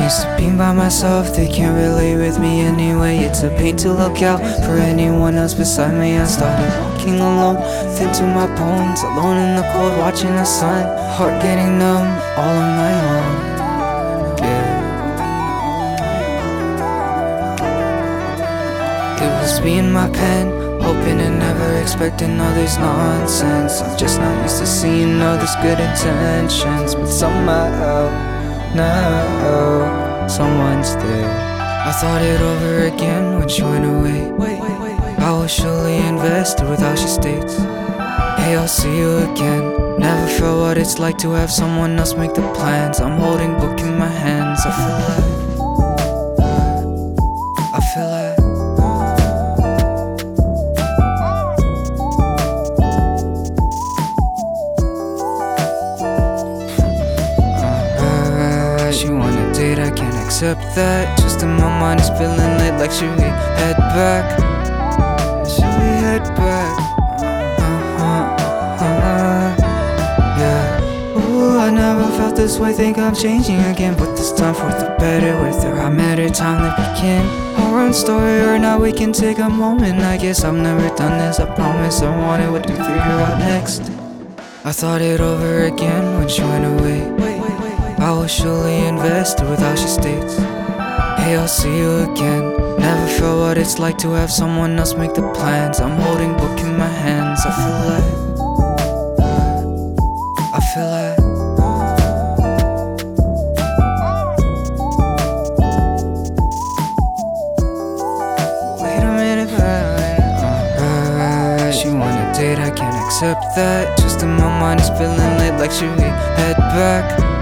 used to be by myself, they can't relate with me anyway. It's a pain to look out for anyone else beside me. I started walking alone, thin to my bones, alone in the cold, watching the sun. Heart getting numb, all on my own. It was me and my pen, hoping and never expecting all this nonsense. I'm just not used to seeing all this good intentions, but somehow, now, someone's there. I thought it over again when she went away. I was surely invested with how she states, hey, I'll see you again. Never felt what it's like to have someone else make the plans. I'm holding book in my hands. I feel like she wanna date, I can't accept that. Just in my mind is feeling late, like should we head back? Should we head back? Yeah. Ooh, I never felt this way, think I'm changing again, but this time for the better. With her I met her, time to begin our own story, or now we can take a moment. I guess I've never done this, I promise I wanted what to figure out next. I thought it over again when she went away. I was surely invested with how she states, hey, I'll see you again. Never felt what it's like to have someone else make the plans. I'm holding book in my hands. I feel like wait a minute, she wanna date, I can't accept that. Just in my mind is feeling late, like should we head back?